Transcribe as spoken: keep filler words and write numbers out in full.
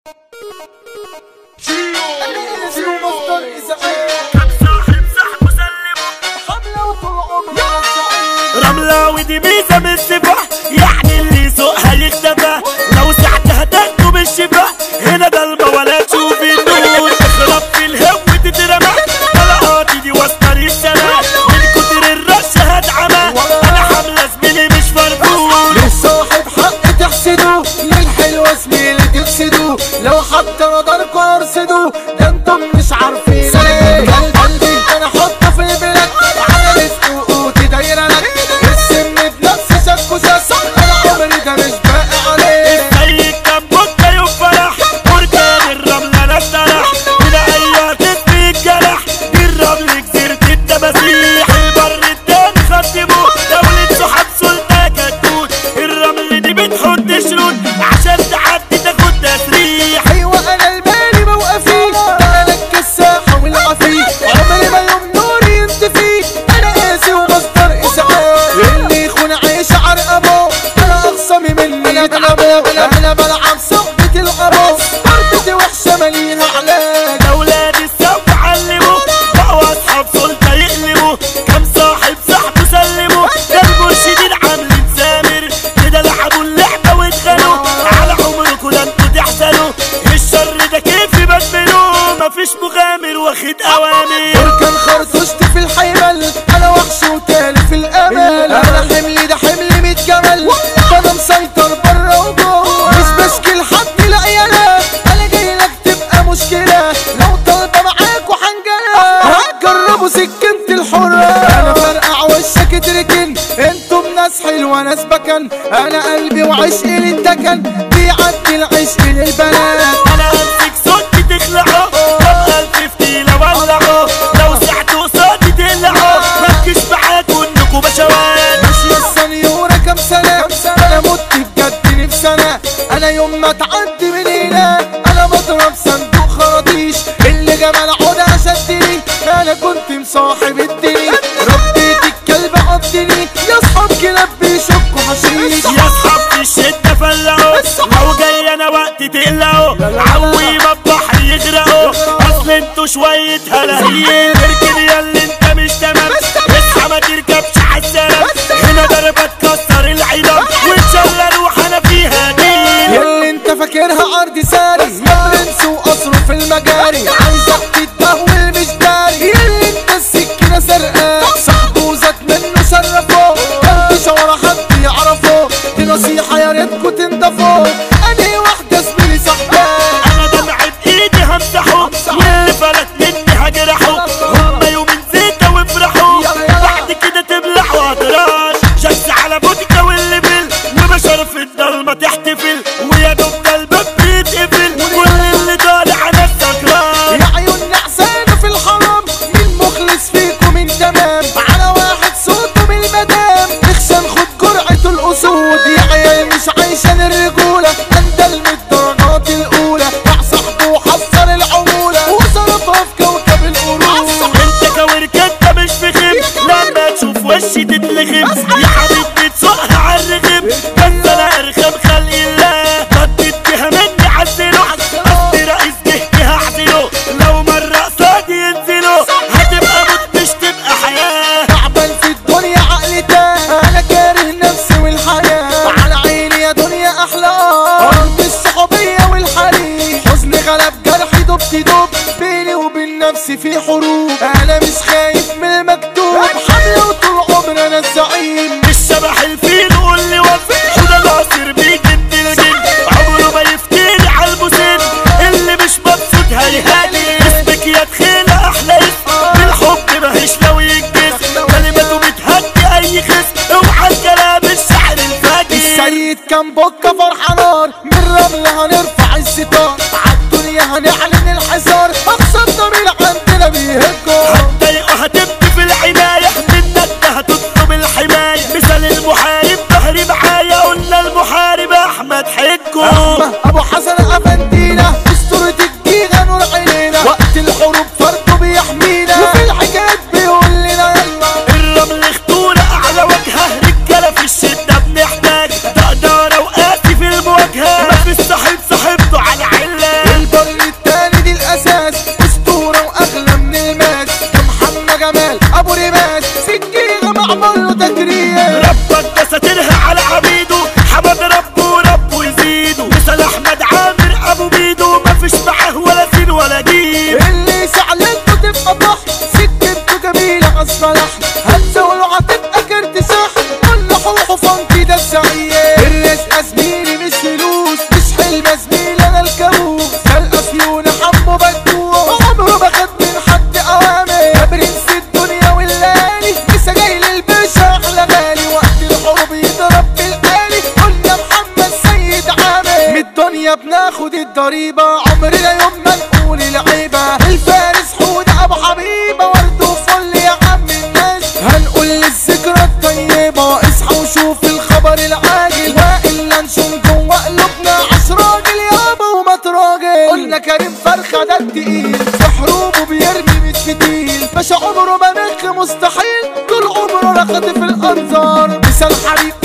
رملة ودي ميزة من السفاح، يعني اللي يسوقها يختفى، لو ساعتها تاخده بالشفا، هنا ضلمة ولا تشوفي النور، تخرب في الهو تترمى، طلقاتي دي واسطة للسما، من كتر الرش هتعمى، أنا حاملة زميلي مش مرفوض. للصاحب حق تحسدوه، للحلوة زميلي تفسدوه، لو حتى نظركوا ارصدوه، ده انتم مش عارفين ليه. قلبي انا احطه في البلاد، على رزقه قوتي دايرة لك، السم بنفس شكه شاس، انا عمري ده مش باقي عليه. السيد كان بكة يوم فرح، بركان الرملة انا اتسرح، هنا ايوه تسمي الجرح، دي الرمل جزيرة التماسيح، البر التاني خدموه، دولة صحاب سلطة كتكوت، الرمل دي بتحط شروط، عشان تعدي تاخد تسريح. ايوه انا البالي موقفي، ده انا الكساحة والعفي، عمري ما يوم نوري ينطفي، انا قاسي ومصدر اسعاف، اللي يخون عيش عرقبه، انا اخصمي مني يتعبوا، انا بلعب صحبة القبو، ضربتي وحشة ماليها علاج. اولاد السوق علموا، بقوا اصحاب سلطة يقلبوا، كم صاحب صاحبه سلموا، ده المرشدين عاملين سامر، كده لعبوا اللعبة واتخانوا، على عمركوا ده انتوا تحزنوا، الشر ده كيف يبدلوه، مفيش مغامر واخد اوامر. بركان خرطوشت في الحيمل، انا وحش وتالي في الامل، انا حملي ده حملي ميت جمل، انا مسيطر برا وجوه، مش بشكي لحد لا يالا، انا جاي لك تبقى مشكلة، لو طالبة معاك وحنجلة هتجربوا سكنة الحرة، انا فرقع وشك اتركن، انتم ناس حلوة ناس بكن، انا قلبي وعشقي للدكن، بيعدي العشق للبنات. انا امسك صوتي تخلعه، طب الف فتيلة ولعه، لو ساعته قصادي تقلعه، مركز معاكوا انكوا بشوات. ماشية السنيورة كام سنة، انا مت بجد نفسي انا، انا يوم ما تعدي من هنا انا بضرب صندوق خراطيش، اللي جمال عودة شدني، انا كنت مصاحب الدنيا، ربيت الكلب عضني، يا اصحاب كلاب بيشكوا حشيش، يا اصحاب في الشدة فلقوا، لو جاي انا وقت تقلقوا، عوي ما البحر يغرقوا، اصل انتوا شوية هلاهيل، اركن ياللي انت مش تمام، اصحى ما تركبش عالسلام، هنا ضربة تكسر العظام، وان شاء الله اروح انا فيها دي. ياللي انت فاكرها ارض ساري، يا برنس وقصره في المجاري، عايزك تتدهول مش داري، ياللي انت السكينة سرقاه، صاحبه زاد منه شرفه، كان شوارع حد يعرفه، دي نصيحة يا ريتكوا تنضفوا، انهي واحدة زميلي صاحباه، انا دمع بايدي همسحه، واللي فلت مني هجرحه، هما يومين زيتة وافرحوا، بعد كده تبلعوا هتراش، شمس على بودكا واللي بل، وبشر في الضلمة تحتفل، ويا دوب ده الباب بيتقفل، كل اللي طالع انا السكران. يا عيون نعسانة في الحرام، مين مخلص فيكم من تمام، على واحد صوته من المدام، نخشى ناخد جرعة الأسود، يا عيال مش عايشان الرجولة، أندل من الدرجات الأولى، مع صاحبه وحصر العمولة، وصرفها في كوكب القرود. انت كوركتة مش في خيب، لما تشوف وشي تتلغم، يا حبيبتي تسوقها عالرغم، بس انا ارخم خلق الله، ردت بيها مني عزله، اصل رئيس جهتي هعزله، لو مرة قصادي ينزلوا، هتبقى موت مش تبقى حياة. تعبان في الدنيا عقلي تاه، أنا كاره نفسي والحياة، على عيني يا دنيا أحلى أرض الصحوبية والحريم، حزن غلب جرحي دبت دب، بيني وبين نفسي في حروب، أنا مش خايف من المكتوب، حملة وطول عمري أنا الزعيم، الشبح الفيل قول لي وفي، وده العصير بيجد الجن، عمره ما يفتيني عالبوسين، اللي مش مبسوط هيهاني، اسمك يا تخيلة أحلى اسم، بالحب ماهيش لو ينجز، كلماته بتهدي أي خصم، اوعى الكلام الشعر الفاجر. السيد كان بكة فرحة نار، من رملة هنرفع الستار، عالدنيا هنعلن الحصار، أقصى الضمير عندنا بيهجوا، هتضايقوا هتبكي في العناية، منك ده هتطلب الحماية، مثال المحارب ظهري معايا، قلنا المحارب أحمد حجو، أبو حسن أفندينا، أسطورة الجيزة نور عينينا، وقت الحروب فرده بيحمينا، وفي الحكايات بيقول لنا يلا، الرمل خطورة أعلى وجهه، رجالة في الشدة بنحتاج، تقدر وقاسي في المواجهة، مفيش صاحب صاحبته على علة، طيبة عمرنا يوم ما نقول العيبة. الفارس حود ابو حبيبة ورد وفل يا عم الناس. هنقول للذكرى الطيبة اصحى وشوف الخبر العاجل، والا نشوف جوا قلوبنا عش راجل يابا وما تراجل. قلنا كريم فرخة ده التقيل في حروبه بيرمي ميت فتيل، باشا عمره ما نخ مستحيل طول عمره رخط في الانظار. مثال حريق